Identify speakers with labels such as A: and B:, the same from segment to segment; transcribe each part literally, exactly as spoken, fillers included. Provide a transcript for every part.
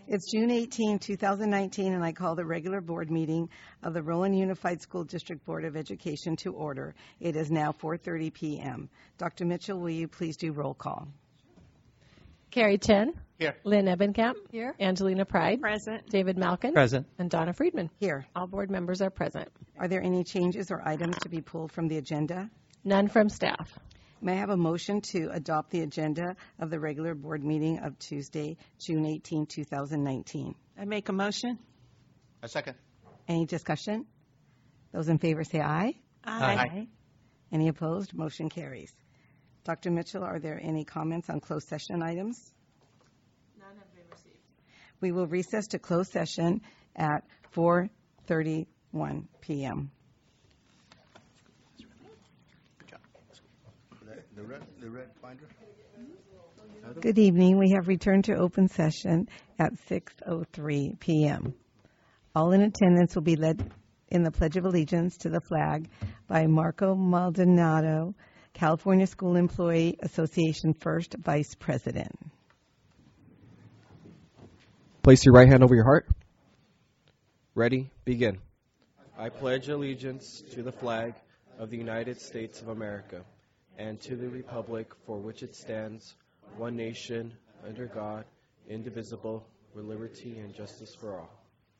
A: It's June eighteenth, two thousand nineteen, and I call the regular board meeting of the Roland Unified School District Board of Education to order. It is now four thirty p.m. Doctor Mitchell, will you please do roll call?
B: Carrie Chen.
C: Here.
B: Lynn Ebenkamp.
D: Here.
B: Angelina Pride.
D: Present.
B: David Malkin.
C: Present.
B: And Donna Friedman.
A: Here.
B: All board members are present.
A: Are there any changes or items to be pulled from the agenda?
B: None from staff.
A: May I have a motion to adopt the agenda of the regular board meeting of Tuesday, June eighteenth, two thousand nineteen?
D: I make a motion.
C: A second.
A: Any discussion? Those in favor say aye.
C: Aye.
A: Any opposed? Motion carries. Doctor Mitchell, are there any comments on closed session items?
B: None have been received.
A: We will recess to closed session at four thirty-one p.m.
C: Good job. The red, the red binder?
A: Good evening. We have returned to open session at six oh three p.m. All in attendance will be led in the Pledge of Allegiance to the flag by Marco Maldonado, California School Employee Association First Vice President.
E: Place your right hand over your heart. Ready? Begin. I pledge allegiance to the flag of the United States of America and to the republic for which it stands, one nation, under God, indivisible, with liberty and justice for all.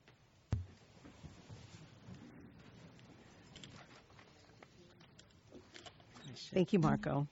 A: Thank you, Marco.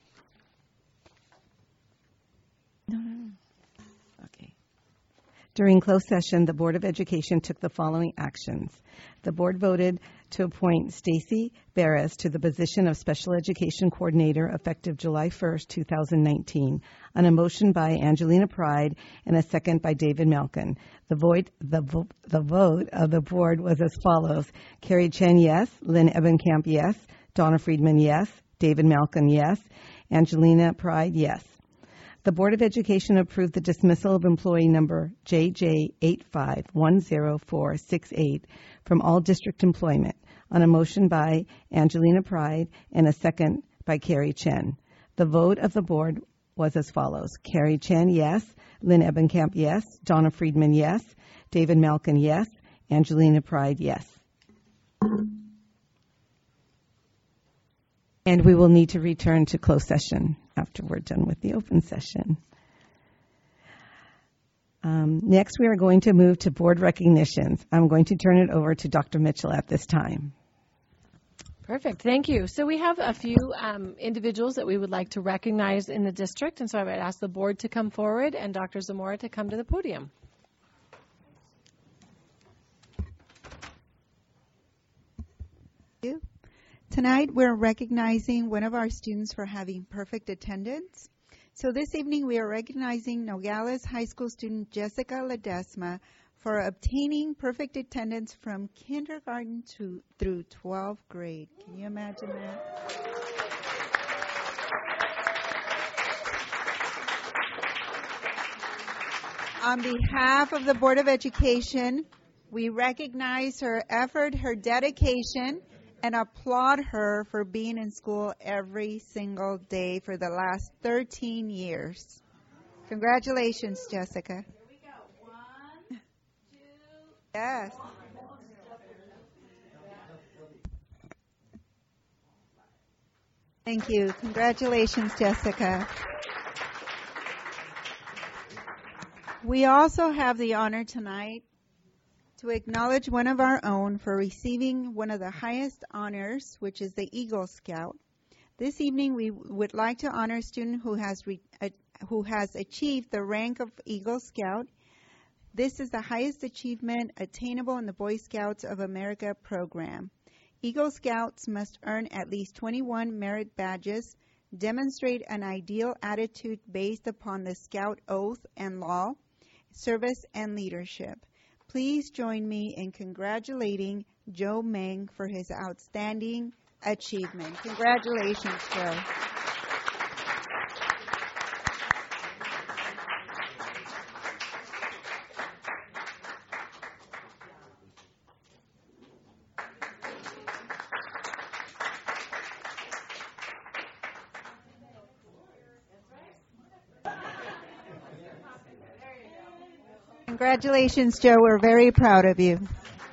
A: No, no, no. Okay. During closed session, the Board of Education took the following actions. The board voted to appoint Stacy Barras to the position of Special Education Coordinator effective July first, two thousand nineteen, on a motion by Angelina Pride and a second by David Malkin. The vote, the, vo- the vote of the board was as follows. Carrie Chen, yes. Lynn Ebenkamp, yes. Donna Friedman, yes. David Malkin, yes. Angelina Pride, yes. The Board of Education approved the dismissal of employee number J J eight five one zero four six eight from all district employment on a motion by Angelina Pride and a second by Carrie Chen. The vote of the board was as follows. Carrie Chen, yes. Lynn Ebenkamp, yes. Donna Friedman, yes. David Malkin, yes. Angelina Pride, yes. And we will need to return to closed session after we're done with the open session. Um, next, we are going to move to board recognitions. I'm going to turn it over to Doctor Mitchell at this time.
B: Perfect. Thank you. So we have a few um, individuals that we would like to recognize in the district, and so I would ask the board to come forward and Doctor Zamora to come to the podium.
F: Thank you. Tonight, we're recognizing one of our students for having perfect attendance. So this evening, we are recognizing Nogales High School student Jessica Ledesma for obtaining perfect attendance from kindergarten to through twelfth grade. Can you imagine that? On behalf of the Board of Education, we recognize her effort, her dedication, and applaud her for being in school every single day for the last thirteen years. Congratulations, Jessica.
G: Here we go. One, two.
F: Yes. Thank you. Congratulations, Jessica. We also have the honor tonight to acknowledge one of our own for receiving one of the highest honors, which is the Eagle Scout. This evening, we would like to honor a student who has re, uh, who has achieved the rank of Eagle Scout. This is the highest achievement attainable in the Boy Scouts of America program. Eagle Scouts must earn at least twenty-one merit badges, demonstrate an ideal attitude based upon the Scout oath and law, service, and leadership. Please join me in congratulating Joe Meng for his outstanding achievement. Congratulations, Joe. Congratulations, Joe. We're very proud of you.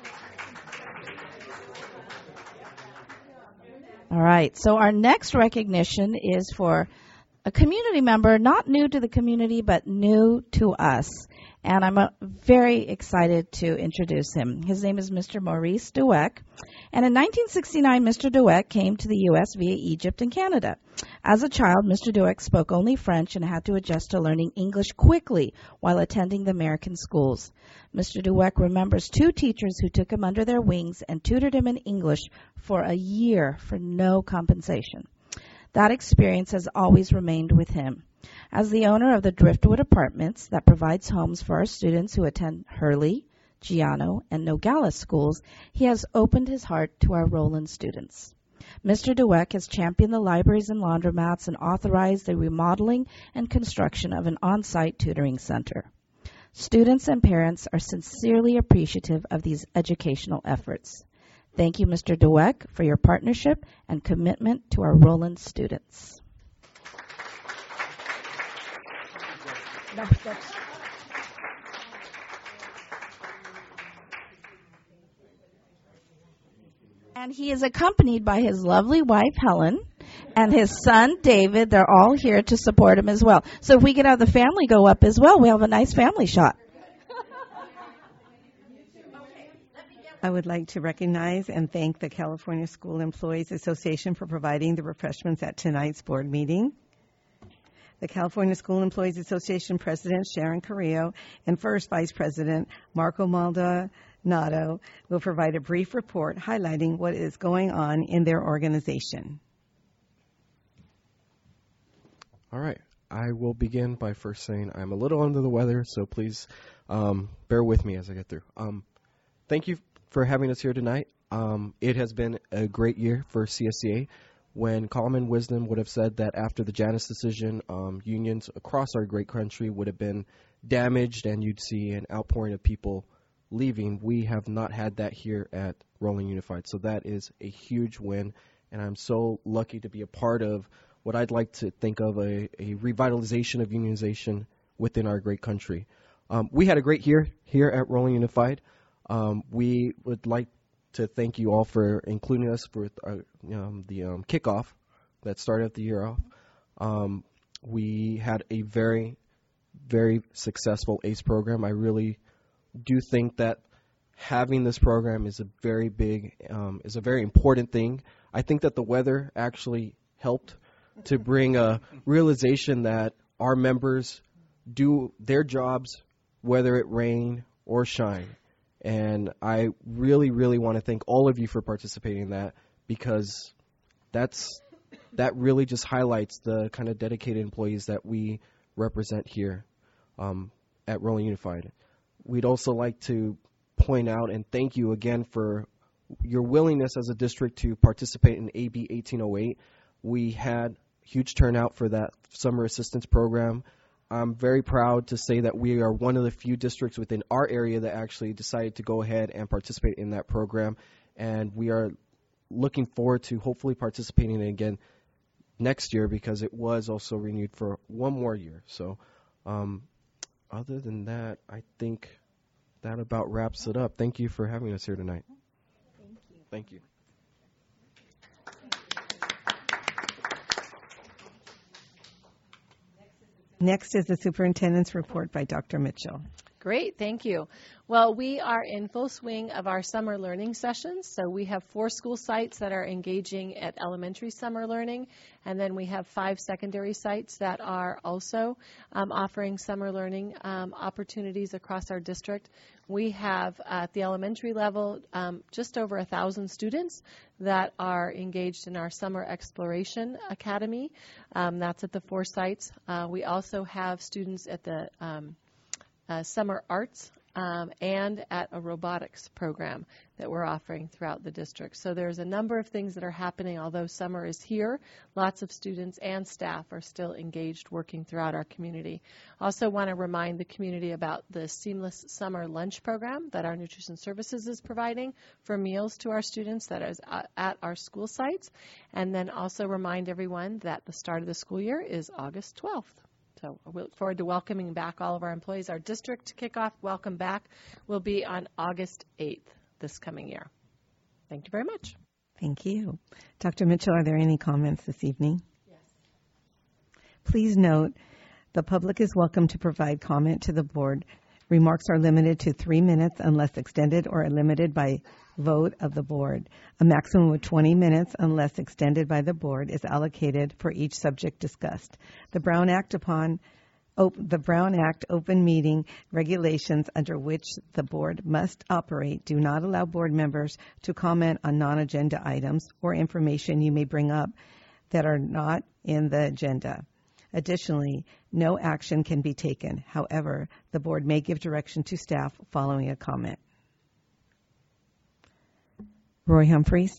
D: All right. So our next recognition is for a community member, not new to the community, but new to us. And I'm uh, very excited to introduce him. His name is Mister Maurice Dweck. And in nineteen sixty-nine, Mister Dweck came to the U S via Egypt and Canada. As a child, Mister Dweck spoke only French and had to adjust to learning English quickly while attending the American schools. Mister Dweck remembers two teachers who took him under their wings and tutored him in English for a year for no compensation. That experience has always remained with him. As the owner of the Driftwood Apartments that provides homes for our students who attend Hurley, Giano, and Nogales schools, he has opened his heart to our Roland students. Mister Dweck has championed the libraries and laundromats and authorized the remodeling and construction of an on-site tutoring center. Students and parents are sincerely appreciative of these educational efforts. Thank you, Mister Dweck, for your partnership and commitment to our Roland students. And he is accompanied by his lovely wife, Helen, and his son, David. They're all here to support him as well. So if we could have the family go up as well, we have a nice family shot.
A: I would like to recognize and thank the California School Employees Association for providing the refreshments at tonight's board meeting. The California School Employees Association President Sharon Carrillo and First Vice President Marco Maldonado will provide a brief report highlighting what is going on in their organization.
E: All right. I will begin by first saying I'm a little under the weather, so please um, bear with me as I get through. Um, thank you for having us here tonight. Um, it has been a great year for C S C A. When common wisdom would have said that after the Janus decision, um, unions across our great country would have been damaged and you'd see an outpouring of people leaving, we have not had that here at Roland Unified. So that is a huge win, and I'm so lucky to be a part of what I'd like to think of a, a revitalization of unionization within our great country. Um, we had a great year here at Roland Unified. Um, we would like to thank you all for including us for uh, um, the um, kickoff that started the year off. Um, we had a very, very successful ACE program. I really do think that having this program is a very big, um, is a very important thing. I think that the weather actually helped to bring a realization that our members do their jobs whether it rain or shine. And I really, really want to thank all of you for participating in that, because that's that really just highlights the kind of dedicated employees that we represent here um, at Roland Unified. We'd also like to point out and thank you again for your willingness as a district to participate in A B eighteen oh eight. We had huge turnout for that summer assistance program. I'm very proud to say that we are one of the few districts within our area that actually decided to go ahead and participate in that program, and we are looking forward to hopefully participating in it again next year, because it was also renewed for one more year. So um, other than that, I think that about wraps it up. Thank you for having us here tonight.
F: Thank you.
E: Thank you.
A: Next is the superintendent's report by Doctor Mitchell.
B: Great, thank you. Well, we are in full swing of our summer learning sessions. So we have four school sites that are engaging at elementary summer learning, and then we have five secondary sites that are also um, offering summer learning um, opportunities across our district. We have at the elementary level um, just over a thousand students that are engaged in our Summer Exploration Academy. Um, that's at the four sites. Uh, we also have students at the um, Uh, summer arts um, and at a robotics program that we're offering throughout the district. So there's a number of things that are happening. Although summer is here, lots of students and staff are still engaged working throughout our community. Also want to remind the community about the Seamless Summer Lunch Program that our Nutrition Services is providing for meals to our students that is at our school sites. And then also remind everyone that the start of the school year is August twelfth. So we look forward to welcoming back all of our employees. Our district kickoff welcome back will be on August eighth this coming year. Thank you very much.
A: Thank you. Doctor Mitchell, are there any comments this evening? Yes. Please note, the public is welcome to provide comment to the board. Remarks are limited to three minutes unless extended or limited by vote of the board. A maximum of twenty minutes unless extended by the board is allocated for each subject discussed. The Brown Act upon op- the Brown Act open meeting regulations under which the board must operate do not allow board members to comment on non-agenda items or information you may bring up that are not in the agenda. Additionally, no action can be taken. However, the board may give direction to staff following a comment. Roy Humphreys.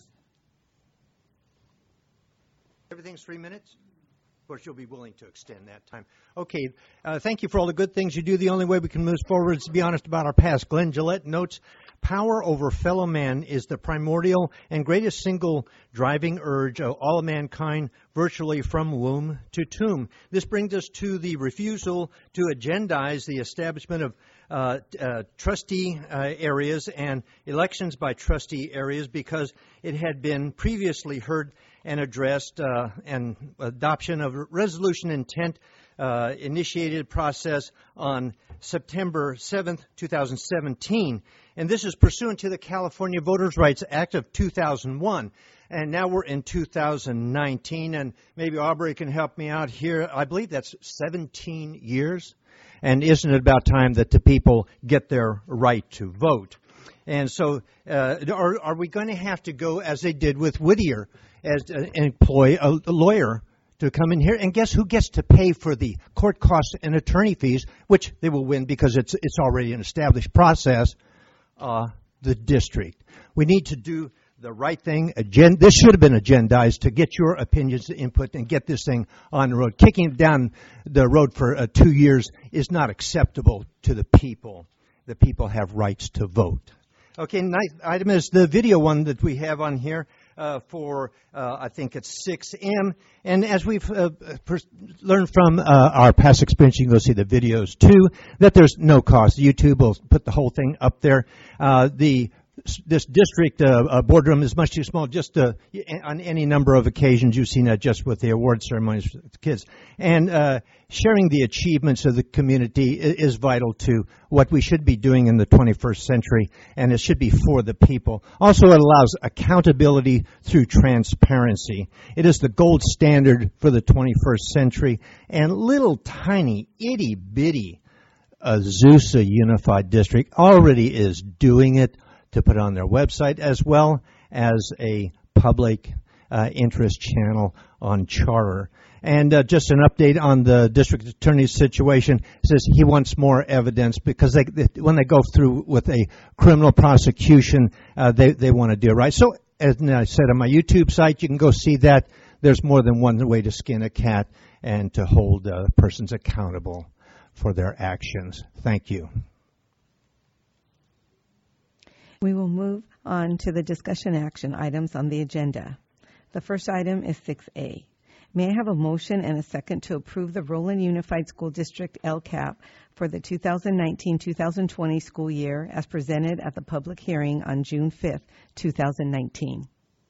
H: Everything's three minutes? Of course, you'll be willing to extend that time. Okay, uh, thank you for all the good things you do. The only way we can move forward is to be honest about our past. Glenn Gillette notes, power over fellow man is the primordial and greatest single driving urge of all mankind, virtually from womb to tomb. This brings us to the refusal to agendize the establishment of uh, uh, trustee uh, areas and elections by trustee areas because it had been previously heard and addressed uh, and adoption of resolution intent uh, initiated process on September seventh, two thousand seventeen. And this is pursuant to the California Voters' Rights Act of two thousand one. And now we're in two thousand nineteen, and maybe Aubrey can help me out here. I believe that's seventeen years. And isn't it about time that the people get their right to vote? And so uh, are, are we going to have to go, as they did with Whittier, as uh, employ a, a lawyer to come in here? And guess who gets to pay for the court costs and attorney fees, which they will win because it's it's already an established process? Uh, the district. We need to do the right thing. Agen- this should have been agendized to get your opinions, input, and get this thing on the road. Kicking it down the road for uh, two years is not acceptable to the people. The people have rights to vote. Okay, ninth item is the video one that we have on here uh, for, uh, I think it's six M. And as we've uh, pers- learned from uh, our past experience, you can go see the videos too, that there's no cost. YouTube will put the whole thing up there. Uh, the This district uh, uh, boardroom is much too small. Just uh, on any number of occasions, you've seen that just with the award ceremonies for the kids. And uh, sharing the achievements of the community is, is vital to what we should be doing in the twenty-first century, and it should be for the people. Also, it allows accountability through transparency. It is the gold standard for the twenty-first century, and little tiny itty-bitty Azusa Unified District already is doing it, to put on their website, as well as a public uh, interest channel on Charter. And uh, just an update on the district attorney's situation. It says he wants more evidence because they, they, when they go through with a criminal prosecution, uh, they, they want to do it right. So, as I said on my YouTube site, you can go see that. There's more than one way to skin a cat and to hold uh, persons accountable for their actions. Thank you.
A: We will move on to the discussion action items on the agenda. The first item is six A. May I have a motion and a second to approve the Roland Unified School District L C A P for the two thousand nineteen two thousand twenty school year as presented at the public hearing on June fifth, two thousand nineteen?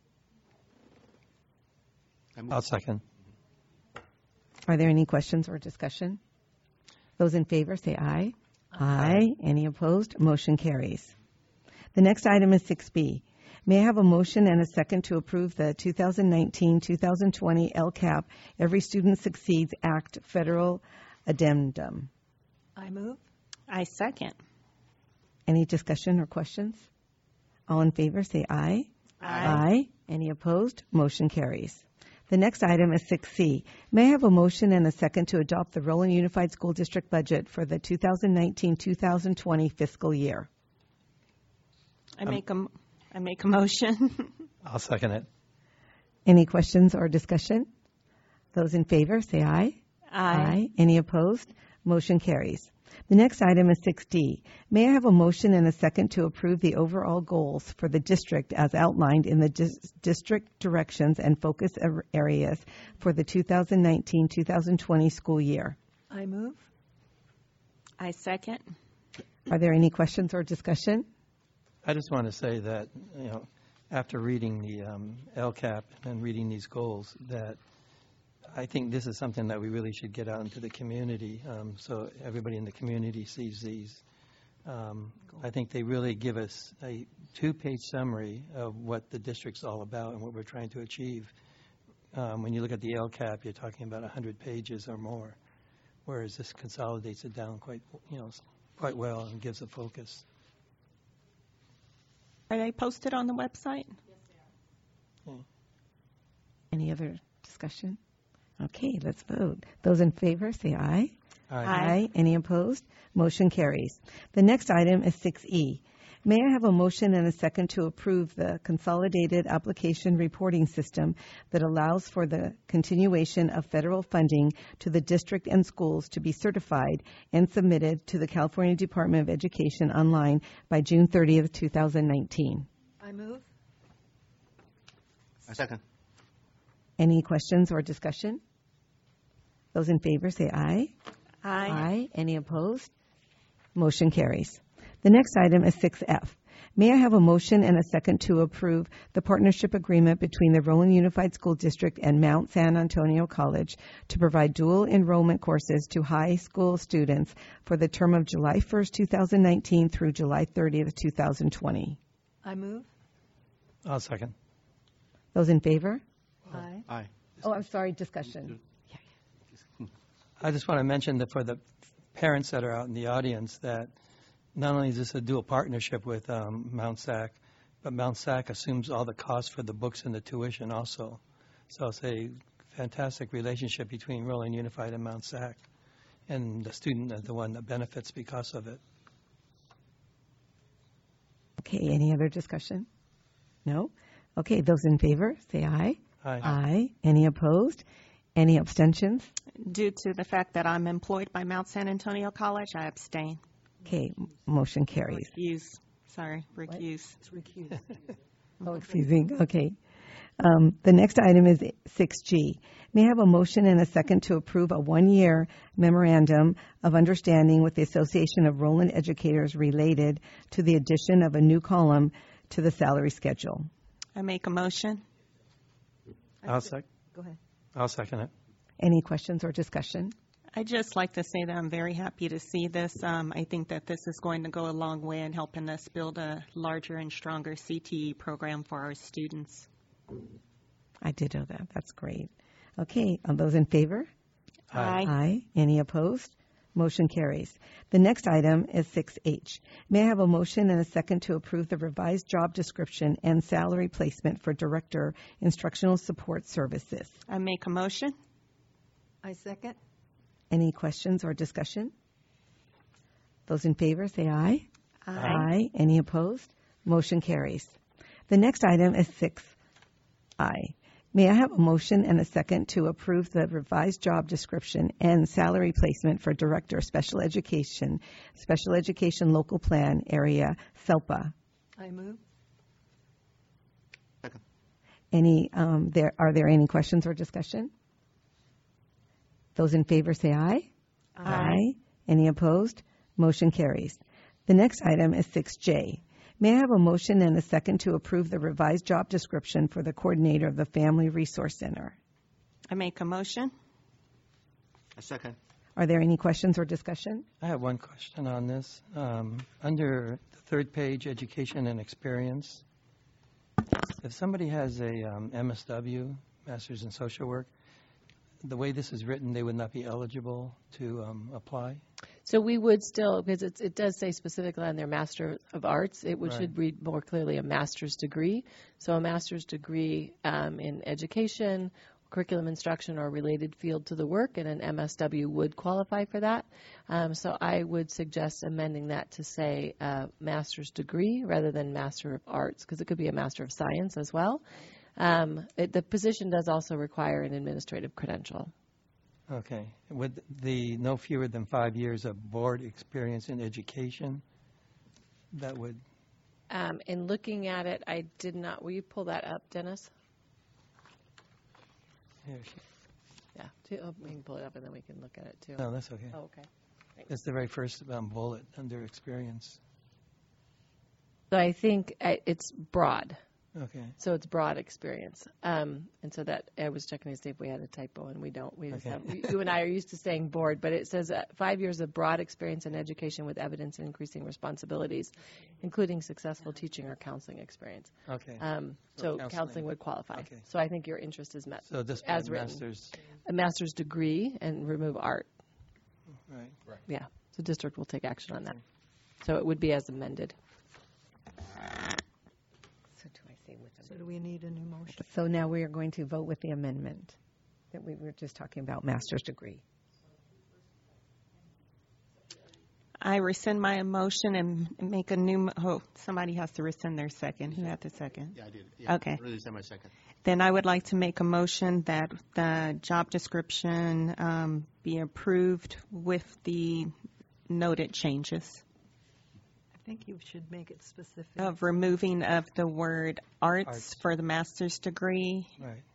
I: I'll second.
A: Are there any questions or discussion? Those in favor say aye. Aye. Any opposed? Motion carries. The next item is six B. May I have a motion and a second to approve the two thousand nineteen two thousand twenty L C A P Every Student Succeeds Act Federal Addendum?
G: I move.
J: I second.
A: Any discussion or questions? All in favor say aye.
J: Aye.
A: Aye. Any opposed? Motion carries. The next item is six C. May I have a motion and a second to adopt the Roland Unified School District budget for the two thousand nineteen two thousand twenty fiscal year?
J: I make a, I make a motion.
I: I'll second it.
A: Any questions or discussion? Those in favor say aye.
J: Aye.
A: Any opposed? Motion carries. The next item is six D. May I have a motion and a second to approve the overall goals for the district as outlined in the dis- district directions and focus ar- areas for the two thousand nineteen two thousand twenty school year?
J: I move. I second.
A: Are there any questions or discussion?
I: I just want to say that, you know, after reading the um, L CAP and reading these goals, that I think this is something that we really should get out into the community, um, so everybody in the community sees these. Um, I think they really give us a two-page summary of what the district's all about and what we're trying to achieve. Um, when you look at the L CAP, you're talking about one hundred pages or more, whereas this consolidates it down quite, you know, quite well and gives a focus.
J: Are they posted on the website?
A: Any other discussion? Okay, let's vote. Those in favor, say aye.
I: Aye.
A: Aye. Any opposed? Motion carries. The next item is six E. May I have a motion and a second to approve the consolidated application reporting system that allows for the continuation of federal funding to the district and schools to be certified and submitted to the California Department of Education online by June thirtieth, two thousand nineteen?
J: I move.
C: I second.
A: Any questions or discussion? Those in favor say aye.
J: Aye.
A: Aye. Any opposed? Motion carries. The next item is six F. May I have a motion and a second to approve the partnership agreement between the Roland Unified School District and Mount San Antonio College to provide dual enrollment courses to high school students for the term of July first, two thousand nineteen through July thirtieth, two thousand twenty?
J: I move.
I: I'll second.
A: Those in favor?
J: Aye.
C: Aye.
A: Oh, I'm sorry, discussion.
I: I just want to mention that for the parents that are out in the audience, that not only is this a dual partnership with um, Mount SAC, but Mount SAC assumes all the costs for the books and the tuition also. So it's a fantastic relationship between Roland Unified and Mount SAC, and the student is the one that benefits because of it.
A: Okay, any other discussion? No? Okay, those in favor, say aye.
I: Aye.
A: Aye. Any opposed? Any abstentions?
J: Due to the fact that I'm employed by Mount San Antonio College, I abstain.
A: Okay, m- motion carries.
J: Recuse. Sorry, recuse.
A: Oh, excuse me. Okay. Um, the next item is six G. May I have a motion and a second to approve a one-year memorandum of understanding with the Association of Roland Educators related to the addition of a new column to the salary schedule?
J: I make a motion.
I: I'll sec-
J: Go ahead.
I: I'll second it.
A: Any questions or discussion?
J: I'd just like to say that I'm very happy to see this. Um, I think that this is going to go a long way in helping us build a larger and stronger C T E program for our students.
A: I did know that. That's great. Okay, all those in favor?
J: Aye.
A: Aye. Any opposed? Motion carries. The next item is six H. May I have a motion and a second to approve the revised job description and salary placement for Director Instructional Support Services?
J: I make a motion.
G: I second.
A: Any questions or discussion? Those in favor say aye. Aye. Any opposed? Motion carries. The next item is six I. May I have a motion and a second to approve the revised job description and salary placement for Director of Special Education, Special Education Local Plan Area, SELPA?
G: I move.
C: Second.
A: Any, um, there, are there any questions or discussion? Those in favor say aye. Aye. Any opposed? Motion carries. The next item is six J. May I have a motion and a second to approve the revised job description for the coordinator of the Family Resource Center?
J: I make a motion.
C: I second.
A: Are there any questions or discussion?
I: I have one question on this. Um, under the third page, education and experience, if somebody has a um, M S W, Master's in Social Work, the way this is written, they would not be eligible to um, apply?
B: So we would still, because it's, it does say specifically on their Master of Arts, it would,
I: Right.
B: should read more clearly a master's degree. So a master's degree um, in education, curriculum instruction, or related field to the work, and an M S W would qualify for that. Um, so I would suggest amending that to say uh, master's degree rather than Master of Arts, because it could be a Master of Science as well. Um, it, the position does also require an administrative credential.
I: Okay. With the no fewer than five years of board experience in education, that would,
B: Um, in looking at it, I did not, will you pull that up, Dennis?
I: here, she-
B: Yeah. too? Oh, we can pull it up and then we can look at it too.
I: No, that's okay.
B: Oh, okay.
I: It's the very first um, bullet under experience.
B: So I think uh, it's broad.
I: Okay.
B: So it's broad experience. Um, and so that I was checking to see if we had a typo, and we don't. We just
I: Okay.
B: have, you and I are used to saying board, but it says uh, five years of broad experience in education with evidence and increasing responsibilities, including successful teaching or counseling experience.
I: Okay.
B: Um,
I: So
B: so
I: counseling.
B: counseling would qualify.
I: Okay.
B: So I think your interest is met.
I: So this
B: as
I: by
B: written.
I: master's,
B: A master's degree and remove art.
I: right?
B: Yeah. So district will take action on that. So it would be as amended.
A: So do I say with
G: So do we need a new motion?
A: So now we are going to vote with the amendment that we were just talking about, master's degree.
J: I rescind my motion and make a new, mo- oh, somebody has to rescind their second. Who had the second?
C: Yeah, I did. Yeah,
J: Okay.
C: Release my second.
J: Then I would like to make a motion that the job description um, be approved with the noted changes
G: I think you should make it specific.
J: of removing of the word arts,
I: Arts.
J: for the master's degree.
I: Right.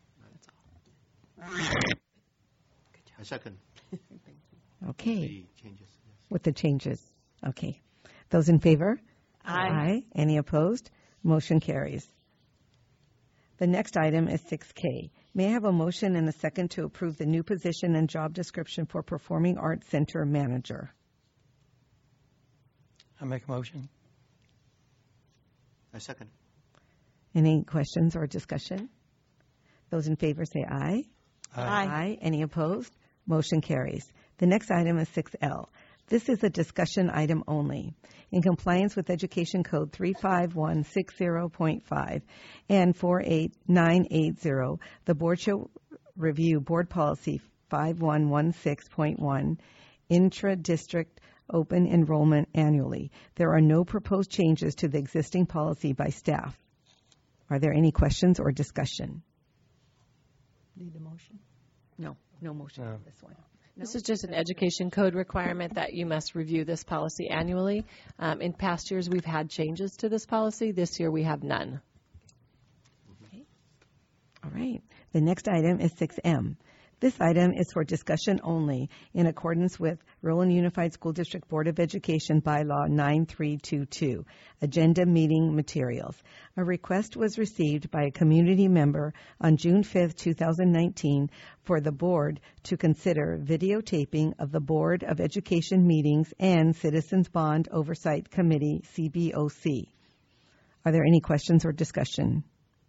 C: I second
A: Okay,
C: the changes. Yes.
A: with the changes. Okay. Those in favor?
J: Aye.
A: Any opposed? Motion carries. The next item is six K. May I have a motion and a second to approve the new position and job description for Performing Arts Center Manager?
I: I make a motion.
C: I second.
A: Any questions or discussion? Those in favor say aye.
J: Aye.
A: Any opposed? Motion carries. The next item is six L. This is a discussion item only. In compliance with Education Code three five one six zero point five and four eight nine eight zero, the board shall review Board Policy five one one six point one, intra-district open enrollment annually. There are no proposed changes to the existing policy by staff. Are there any questions or discussion?
G: Need a motion?
A: No, no motion
I: No.
A: on this one.
B: This is just an education code requirement that you must review this policy annually. Um, in past years, we've had changes to this policy. This year, we have none.
A: All right. The next item is six M. This item is for discussion only in accordance with Roland Unified School District Board of Education Bylaw nine three two two, Agenda Meeting Materials. A request was received by a community member on June fifth, two thousand nineteen for the board to consider videotaping of the Board of Education meetings and Citizens Bond Oversight Committee, C B O C. Are there any questions or discussion?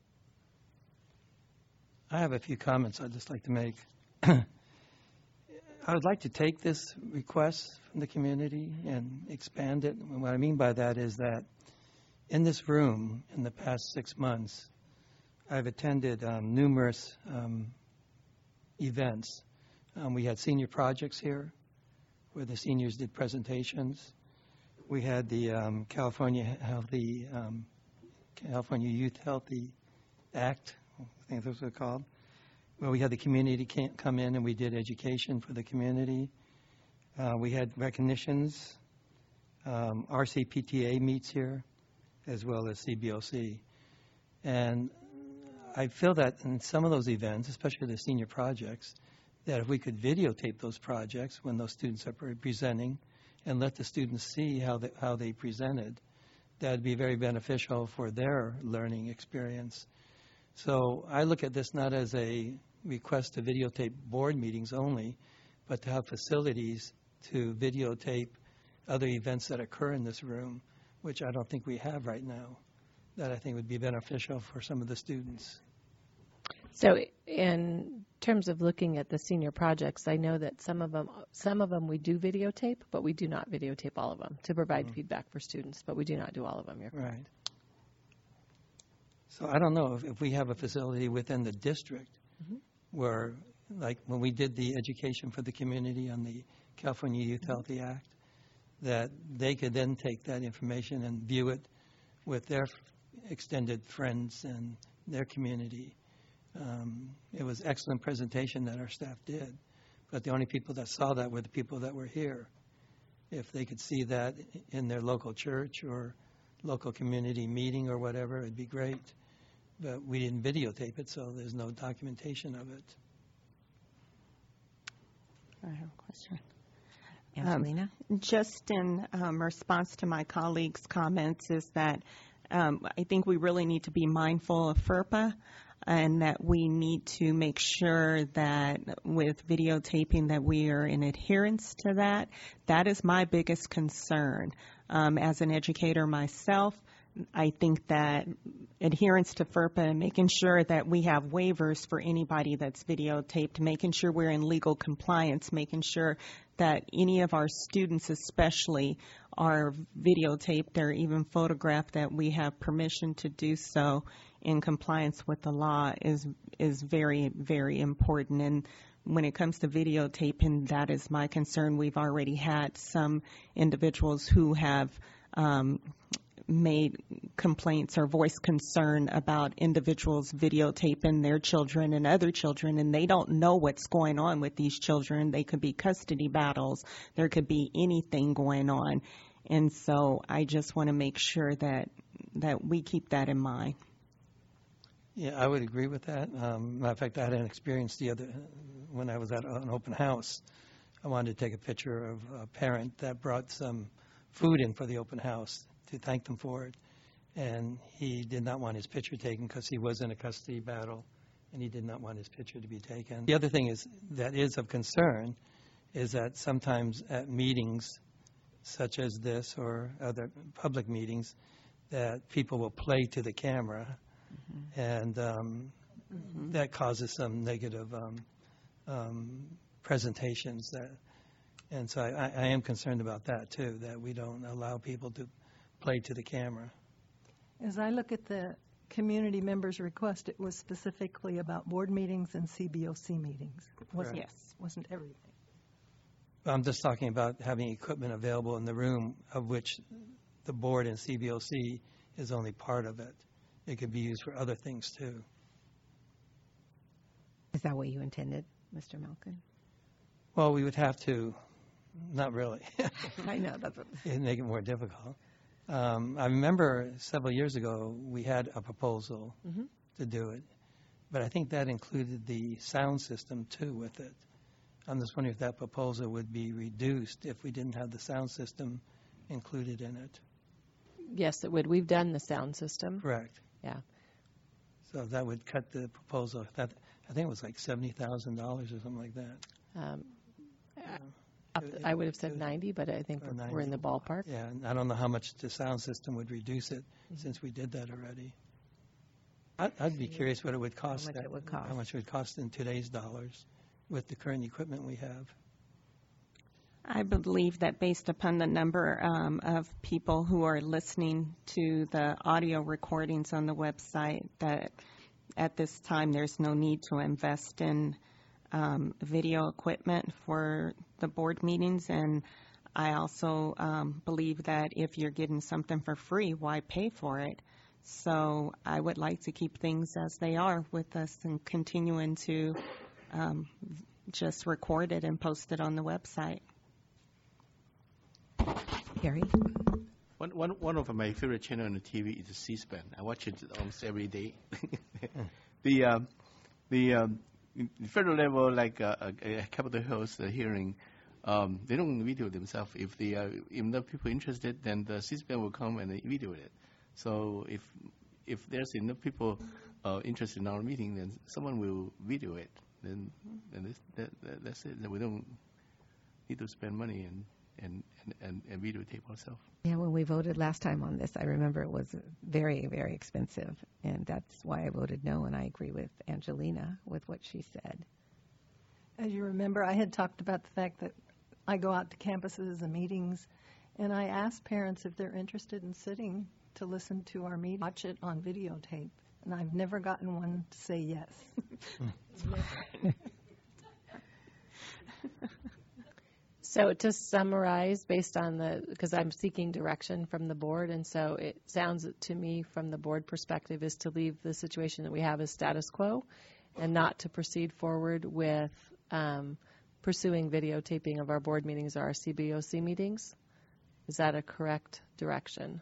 I: I have a few comments I'd just like to make. I would like to take this request from the community and expand it. And what I mean by that is that in this room, in the past six months, I've attended um, numerous um, events. Um, we had senior projects here where the seniors did presentations. We had the um, California Healthy, um, California Youth Healthy Act, I think that's what it's called, where we had the community ca- come in and we did education for the community. Uh, we had recognitions. Um, R C P T A meets here, as well as C B O C. And I feel that in some of those events, especially the senior projects, that if we could videotape those projects when those students are pre- presenting and let the students see how they, how they presented, that would be very beneficial for their learning experience. So I look at this not as a request to videotape board meetings only, but to have facilities to videotape other events that occur in this room, which I don't think we have right now, that I think would be beneficial for some of the students.
B: So in terms of looking at the senior projects, I know that some of them, some of them we do videotape, but we do not videotape all of them to provide
I: Mhm.
B: feedback for students, but we do not do all of them. You're correct.
I: Right. So I don't know if, if we have a facility within the district
B: Mhm.
I: where, like when we did the education for the community on the California Youth Healthy Act, that they could then take that information and view it with their f- extended friends and their community. Um, it was excellent presentation that our staff did, but the only people that saw that were the people that were here. If they could see that i- in their local church or local community meeting or whatever, it'd be great. But we didn't videotape it, so there's no documentation of it.
J: I have a question.
A: Angelina?
J: Um, just in um, response to my colleague's comments is that um, I think we really need to be mindful of FERPA and that we need to make sure that with videotaping that we are in adherence to that. That is my biggest concern. Um, as an educator myself, I think that adherence to FERPA and making sure that we have waivers for anybody that's videotaped, making sure we're in legal compliance, making sure that any of our students especially are videotaped or even photographed, that we have permission to do so in compliance with the law is is very, very important. And when it comes to videotaping, that is my concern. We've already had some individuals who have um, made complaints or voiced concern about individuals videotaping their children and other children, and they don't know what's going on with these children. They could be custody battles. There could be anything going on. And so I just want to make sure that that we keep that in mind.
I: Yeah, I would agree with that. Um, matter of fact, I had an experience the other when I was at an open house. I wanted to take a picture of a parent that brought some food in for the open house to thank them for it, and he did not want his picture taken because he was in a custody battle, and he did not want his picture to be taken. The other thing is that is of concern is that sometimes at meetings such as this or other public meetings, that people will play to the camera. Mm-hmm. And um, mm-hmm. that causes some negative um, um, presentations. That, and so I, I am concerned about that, too, that we don't allow people to play to the camera.
G: As I look at the community members' request, it was specifically about board meetings and C B O C meetings. Wasn't,
J: yes.
G: wasn't everything.
I: I'm just talking about having equipment available in the room, of which the board and C B O C is only part of it. It could be used for other things, too.
A: Is that what you intended, Mister Malkin?
I: Well, we would have to, not really.
A: I know. That's what...
I: It'd make it more difficult. Um, I remember several years ago we had a proposal mm-hmm. to do it, but I think that included the sound system, too, with it. I'm just wondering if that proposal would be reduced if we didn't have the sound system included in it.
B: Yes, it would. We've done the sound system.
I: Correct.
B: Yeah.
I: So that would cut the proposal. That, I think it was like seventy thousand dollars or something like that.
B: Um, I, I would have said ninety, but I think we're, we're in the ballpark.
I: Yeah, and I don't know how much the sound system would reduce it mm-hmm. since we did that already. I'd, I'd be curious what it would cost.
A: How much
I: that,
A: it would cost.
I: How much it would cost in today's dollars with the current equipment we have.
J: I believe that based upon the number um, of people who are listening to the audio recordings on the website, that at this time there's no need to invest in um, video equipment for the board meetings. And I also um, believe that if you're getting something for free, why pay for it? So I would like to keep things as they are with us and continuing to um, just record it and post it on the website.
A: Gary?
C: One, one, one of my favorite channel on the T V is C-SPAN. I watch it almost every day. the um, the um, federal level, like uh, a Capitol Hill's uh, hearing, um, they don't video themselves. If the uh, if the people interested, then the C-SPAN will come and video it. So if if there's enough people uh, interested in our meeting, then someone will video it. Then, then this, that, that, that's it. Then we don't need to spend money and. And, and, and videotape ourselves.
A: Yeah, when we voted last time on this, I remember it was very, very expensive, and that's why I voted no, and I agree with Angelina with what she said.
G: As you remember, I had talked about the fact that I go out to campuses and meetings, and I ask parents if they're interested in sitting to listen to our meeting, watch it on videotape, and I've never gotten one to say yes. Never.
B: So to summarize, based on the, because I'm seeking direction from the board, and so it sounds to me from the board perspective is to leave the situation that we have as status quo and not to proceed forward with um, pursuing videotaping of our board meetings or our C B O C meetings. Is that a correct direction?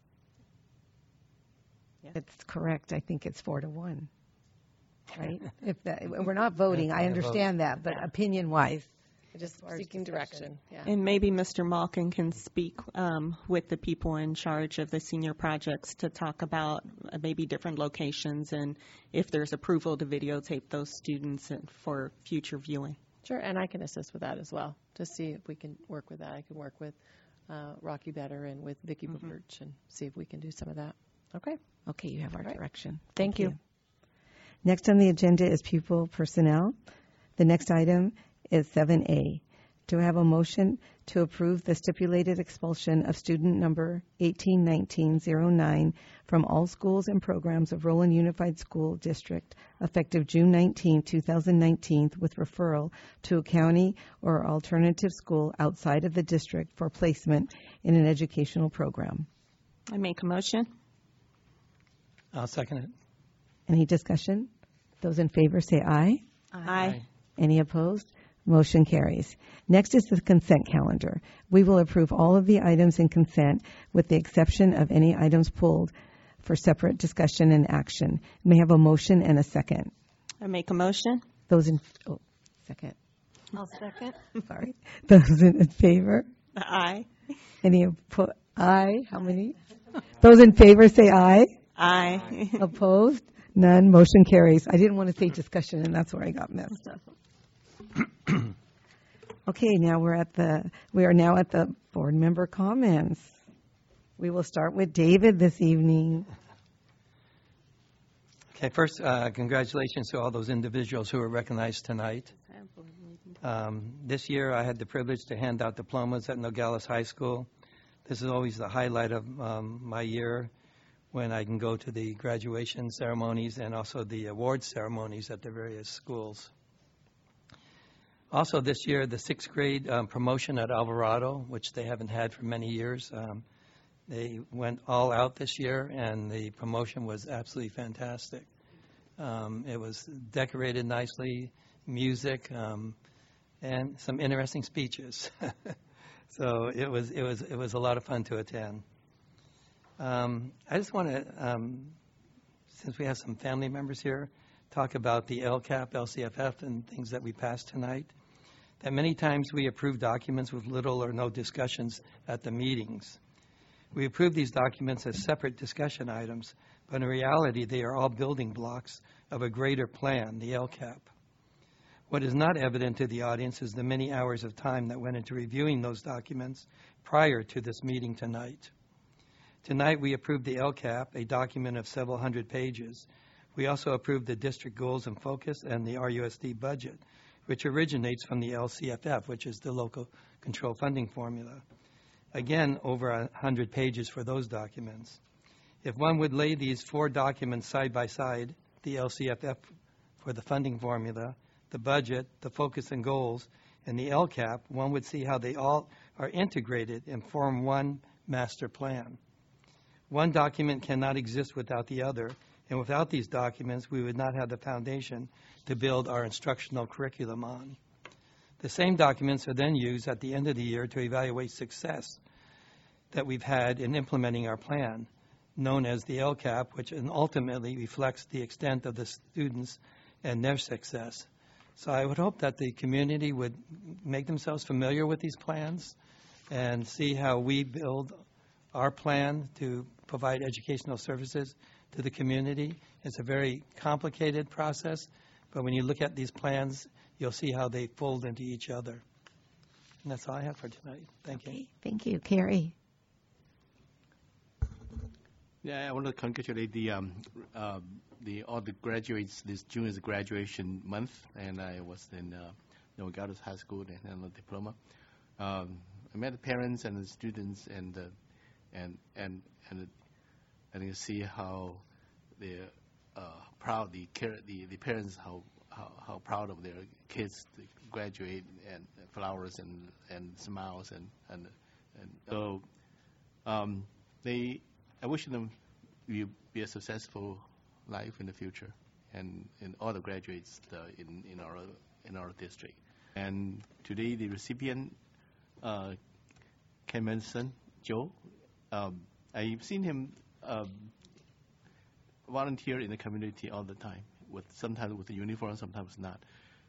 A: Yeah. It's correct. I think it's four to one, right? If that, we're not voting, I understand that, but opinion-wise.
B: Just
A: far as
B: seeking
A: discussion.
B: direction, yeah.
J: And maybe Mister Malkin can speak um, with the people in charge of the senior projects to talk about uh, maybe different locations and if there's approval to videotape those students and for future viewing.
B: Sure, and I can assist with that as well, to see if we can work with that. I can work with uh, Rocky Better and with Vicki
J: Mm-hmm.
B: Buchert and see if we can do some of that. Okay.
A: Okay, you have our
B: All right.
A: direction.
B: Thank you.
A: Next on the agenda is pupil personnel. The next item is seven A. Do I have a motion to approve the stipulated expulsion of student number eighteen nineteen oh nine from all schools and programs of Roland Unified School District effective June nineteenth, two thousand nineteen with referral to a county or alternative school outside of the district for placement in an educational program?
J: I make a motion.
I: I'll second it.
A: Any discussion? Those in favor say aye.
J: Aye.
A: Any opposed? Motion carries. Next is the consent calendar. We will approve all of the items in consent with the exception of any items pulled for separate discussion and action. May I have a motion and a second?
J: I make a motion.
A: Those in, oh, second.
G: I'll second.
A: Sorry. Those in favor?
J: Aye.
A: Any oppo- aye? How many? Those in favor say aye.
J: Aye.
A: Opposed? None. Motion carries. I didn't want to say discussion, and that's where I got messed up. Okay, now we're at the, we are now at the board member comments. We will start with David this evening.
I: Okay, first, uh, congratulations to all those individuals who were recognized tonight. Um, this year, I had the privilege to hand out diplomas at Nogales High School. This is always the highlight of um, my year, when I can go to the graduation ceremonies and also the award ceremonies at the various schools. Also this year, the sixth grade um, promotion at Alvarado, which they haven't had for many years, um, they went all out this year, and the promotion was absolutely fantastic. Um, it was decorated nicely, music, um, and some interesting speeches. So it was it was it was a lot of fun to attend. Um, I just want to, um, since we have some family members here, talk about the L CAP, L C F F, and things that we passed tonight. That many times we approve documents with little or no discussions at the meetings. We approve these documents as separate discussion items, but in reality, they are all building blocks of a greater plan, the L CAP. What is not evident to the audience is the many hours of time that went into reviewing those documents prior to this meeting tonight. Tonight, we approved the L CAP, a document of several hundred pages. We also approved the district goals and focus and the R U S D budget, which originates from the L C F F, which is the local control funding formula. Again, over one hundred pages for those documents. If one would lay these four documents side by side, the L C F F for the funding formula, the budget, the focus and goals, and the L CAP, one would see how they all are integrated and form one master plan. One document cannot exist without the other, and without these documents, we would not have the foundation to build our instructional curriculum on. The same documents are then used at the end of the year to evaluate success that we've had in implementing our plan, known as the L CAP, which ultimately reflects the extent of the students and their success. So I would hope that the community would make themselves familiar with these plans and see how we build our plan to provide educational services to the community. It's a very complicated process, but when you look at these plans, you'll see how they fold into each other. And that's all I have for tonight. Thank
A: Okay,
I: you.
A: thank you. Carrie.
C: Yeah, I want to congratulate the um, uh, the all the graduates. This June is graduation month, and I was in uh, Nogales High School and had a diploma. Um, I met the parents and the students, and uh, and and and and you see how they're uh, proud. The care, the the parents how, how how proud of their kids to graduate, and flowers and and smiles and and and so um, they. I wish them will be a successful life in the future, and, and all the graduates uh, in, in our in our district. And today the recipient, uh, Ken Manson, Joe, um, I've seen him um, volunteer in the community all the time, with sometimes with the uniform, sometimes not.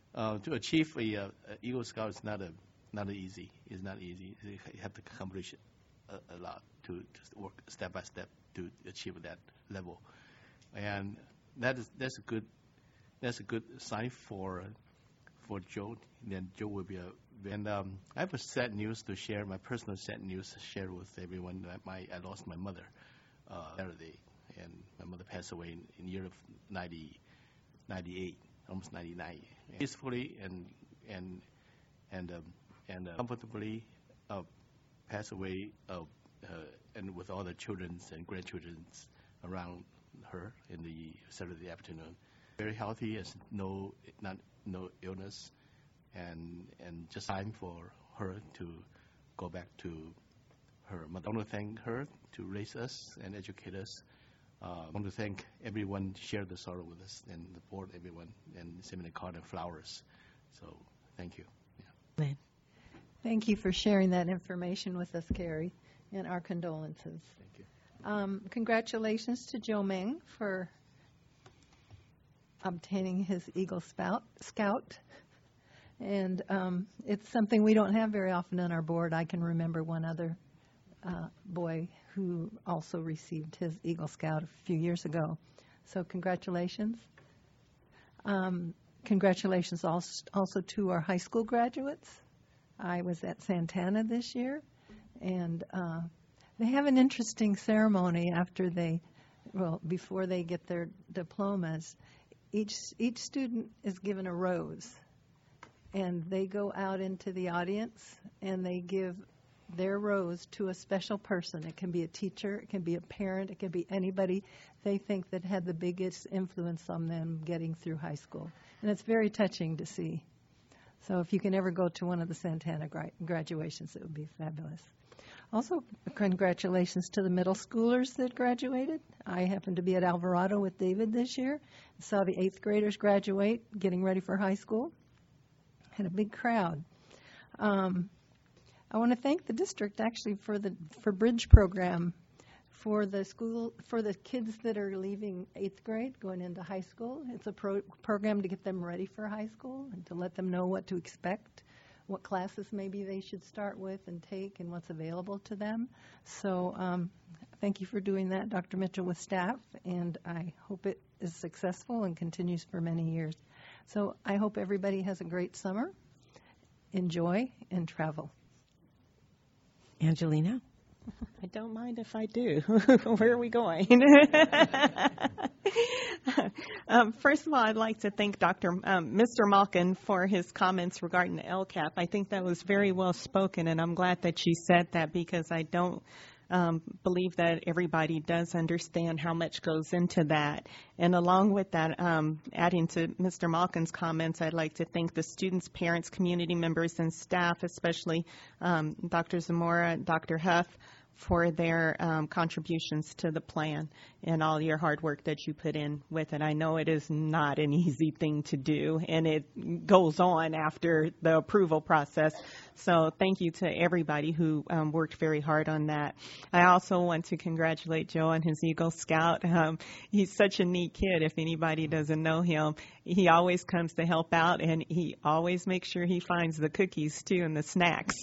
C: uh, to achieve a, uh, a Eagle Scout is not a not easy. It's not easy. You have to accomplish a, a lot to just work step by step to achieve that level, and that is that's a good that's a good sign for for Joe. Then Joe will be a and um, I have a sad news to share. My personal sad news to share with everyone. That my I lost my mother uh, Saturday, and my mother passed away in, in the year of ninety, ninety-eight, almost ninety-nine, peacefully and and and um, and uh, comfortably uh, passed away, uh, uh, and with all the children and grandchildren around her in the Saturday afternoon. Very healthy, has no not no illness, and and just time for her to go back to her mother. I want to thank her to raise us and educate us. Uh, I want to thank everyone who shared the sorrow with us, and the board, everyone, and send me a card and flowers. So thank you. Yeah.
G: Thank you for sharing that information with us, Carrie, and our condolences.
C: Thank you.
G: Um, congratulations to Joe Meng for obtaining his Eagle Scout. Scout. And um, it's something we don't have very often on our board. I can remember one other uh, boy who also received his Eagle Scout a few years ago. So congratulations. Um, congratulations also, also to our high school graduates. I was at Santana this year, and uh, they have an interesting ceremony after they, well, before they get their diplomas. Each each student is given a rose, and they go out into the audience and they give their rose to a special person. It can be a teacher, it can be a parent, it can be anybody they think that had the biggest influence on them getting through high school. And it's very touching to see. So if you can ever go to one of the Santana gra- graduations, it would be fabulous. Also, congratulations to the middle schoolers that graduated. I happened to be at Alvarado with David this year. Saw the eighth graders graduate, getting ready for high school. Had a big crowd. Um, I want to thank the district actually for the for Bridge program for the school for the kids that are leaving eighth grade going into high school. It's a pro- program to get them ready for high school and to let them know what to expect, what classes maybe they should start with and take, and what's available to them. So um, thank you for doing that, Doctor Mitchell, with staff, and I hope it is successful and continues for many years. So I hope everybody has a great summer. Enjoy and travel.
A: Angelina?
J: I don't mind if I do. Where are we going? um, first of all, I'd like to thank Doctor Um, Mister Malkin for his comments regarding the L CAP. I think that was very well spoken, and I'm glad that you said that because I don't um, believe that everybody does understand how much goes into that. And along with that, um, adding to Mister Malkin's comments, I'd like to thank the students, parents, community members, and staff, especially um, Doctor Zamora, Doctor Huff, for their um, contributions to the plan and all your hard work that you put in with it. I know it is not an easy thing to do, and it goes on after the approval process. So thank you to everybody who um, worked very hard on that. I also want to congratulate Joe on his Eagle Scout. Um, he's such a neat kid. If anybody doesn't know him, he always comes to help out, and he always makes sure he finds the cookies, too, and the snacks.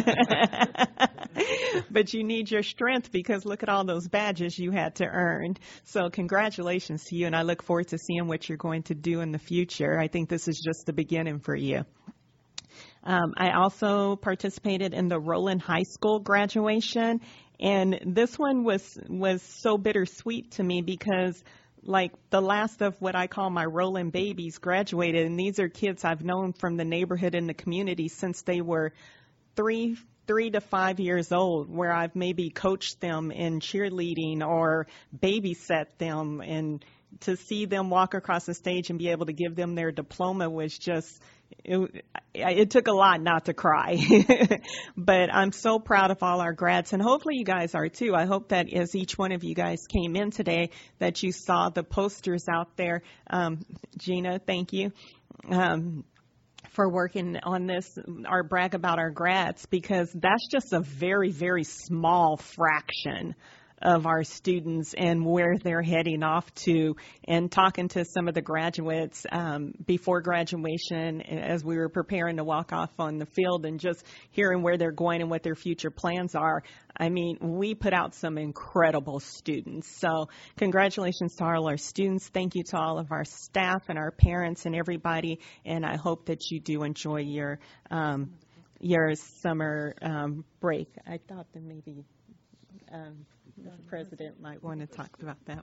J: But you need your strength because look at all those badges you had to earn. So congratulations to you, and I look forward to seeing what you're going to do in the future. I think this is just the beginning for you. Um, I also participated in the Roland High School graduation, and this one was was so bittersweet to me because like the last of what I call my Roland babies graduated, and these are kids I've known from the neighborhood and the community since they were three three to five years old, where I've maybe coached them in cheerleading or babysat them, and to see them walk across the stage and be able to give them their diploma was just, it, it took a lot not to cry. But I'm so proud of all our grads, and hopefully you guys are too. I hope that as each one of you guys came in today that you saw the posters out there. Um, Gina, thank you. Um, for working on this, our brag about our grads, because that's just a very, very small fraction of our students and where they're heading off to, and talking to some of the graduates um, before graduation as we were preparing to walk off on the field, and just hearing where they're going and what their future plans are. I mean, we put out some incredible students. So congratulations to all our students. Thank you to all of our staff and our parents and everybody. And I hope that you do enjoy your um, your summer um, break. I thought that maybe um, the president might want to talk about that.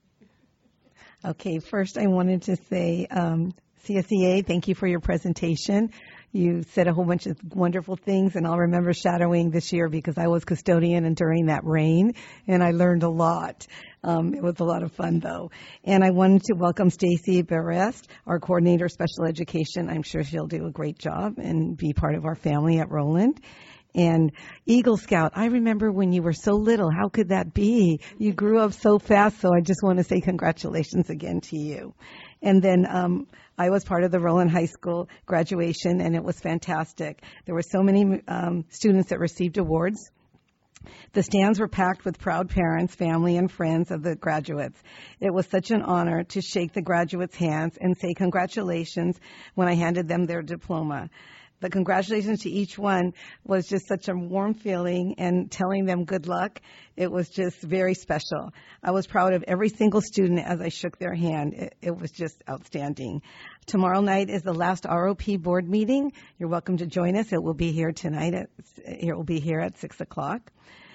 A: Okay, first I wanted to say, um, C S E A, thank you for your presentation. You said a whole bunch of wonderful things, and I'll remember shadowing this year because I was custodian and during that rain, and I learned a lot. Um, it was a lot of fun, though. And I wanted to welcome Stacy Berest, our coordinator of special education. I'm sure she'll do a great job and be part of our family at Roland. And Eagle Scout, I remember when you were so little. How could that be? You grew up so fast, so I just want to say congratulations again to you. And then um, I was part of the Roland High School graduation, and it was fantastic. There were so many um, students that received awards. The stands were packed with proud parents, family, and friends of the graduates. It was such an honor to shake the graduates' hands and say congratulations when I handed them their diploma. The congratulations to each one was just such a warm feeling, and telling them good luck, it was just very special. I was proud of every single student as I shook their hand. It, it was just outstanding. Tomorrow night is the last R O P board meeting. You're welcome to join us. It will be here tonight. At, it will be here at six o'clock.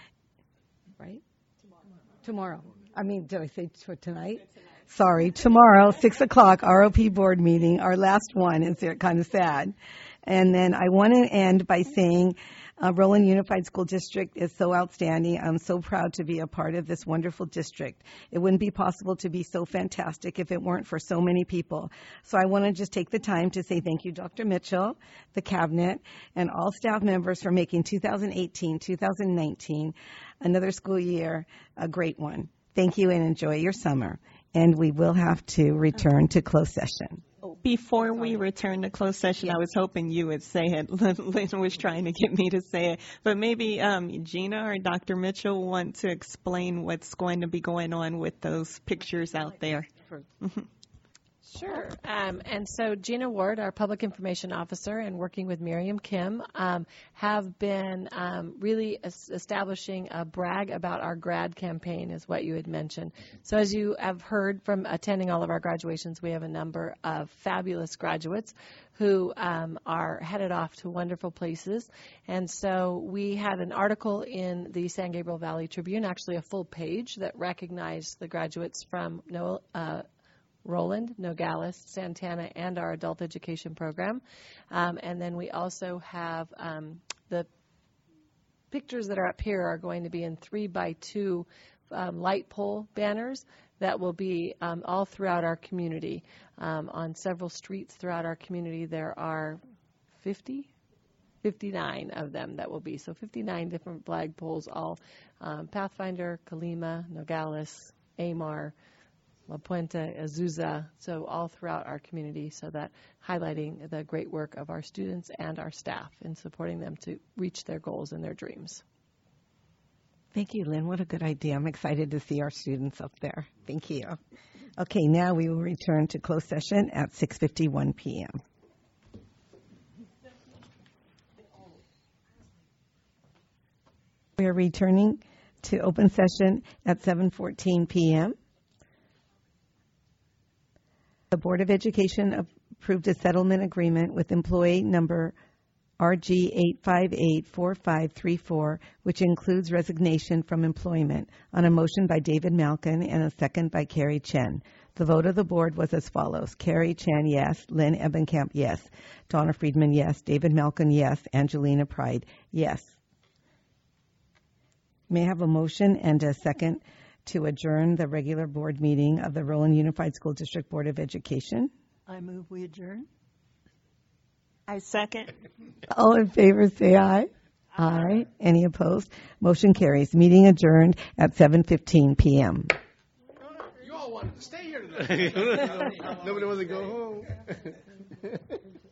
A: Right? Tomorrow. Tomorrow. I mean, did I say for tonight? Sorry. Tomorrow, six o'clock, R O P board meeting, our last one. It's kind of sad. And then I want to end by saying uh, Roland Unified School District is so outstanding. I'm so proud to be a part of this wonderful district. It wouldn't be possible to be so fantastic if it weren't for so many people. So I want to just take the time to say thank you, Doctor Mitchell, the cabinet, and all staff members for making two thousand eighteen, two thousand nineteen, another school year, a great one. Thank you and enjoy your summer. And we will have to return to closed session.
J: Before we return to closed session, I was hoping you would say it. Lynn was trying to get me to say it. But maybe um, Gina or Doctor Mitchell want to explain what's going to be going on with those pictures out there.
B: Sure. Um, and so Gina Ward, our Public Information Officer, and working with Miriam Kim, um, have been um, really es- establishing a brag about our grad campaign, is what you had mentioned. So as you have heard from attending all of our graduations, we have a number of fabulous graduates who um, are headed off to wonderful places. And so we had an article in the San Gabriel Valley Tribune, actually a full page, that recognized the graduates from Noel, uh, Roland, Nogales, Santana, and our adult education program. Um, and then we also have um, the pictures that are up here are going to be in three by two um, light pole banners that will be um, all throughout our community. Um, on several streets throughout our community, there are fifty, fifty-nine of them that will be. So fifty-nine different flag poles, all um, Pathfinder, Colima, Nogales, Amar, La Puente, Azusa, so all throughout our community, so that highlighting the great work of our students and our staff in supporting them to reach their goals and their dreams.
A: Thank you, Lynn. What a good idea. I'm excited to see our students up there. Thank you. Okay, now we will return to closed session at six fifty-one p.m. We are returning to open session at seven fourteen p.m. The Board of Education approved a settlement agreement with employee number R G eight five eight four five three four, which includes resignation from employment, on a motion by David Malkin and a second by Carrie Chen. The vote of the board was as follows. Carrie Chen, yes. Lynn Ebenkamp, yes. Donna Friedman, yes. David Malkin, yes. Angelina Pride, yes. May I have a motion and a second to adjourn the regular board meeting of the Roland Unified School District Board of Education?
G: I move we adjourn.
J: I second.
A: All in favor, say aye. Aye. Any opposed? Motion carries. Meeting adjourned at seven fifteen p.m.
C: You all wanted to stay here today. Nobody wants to go home.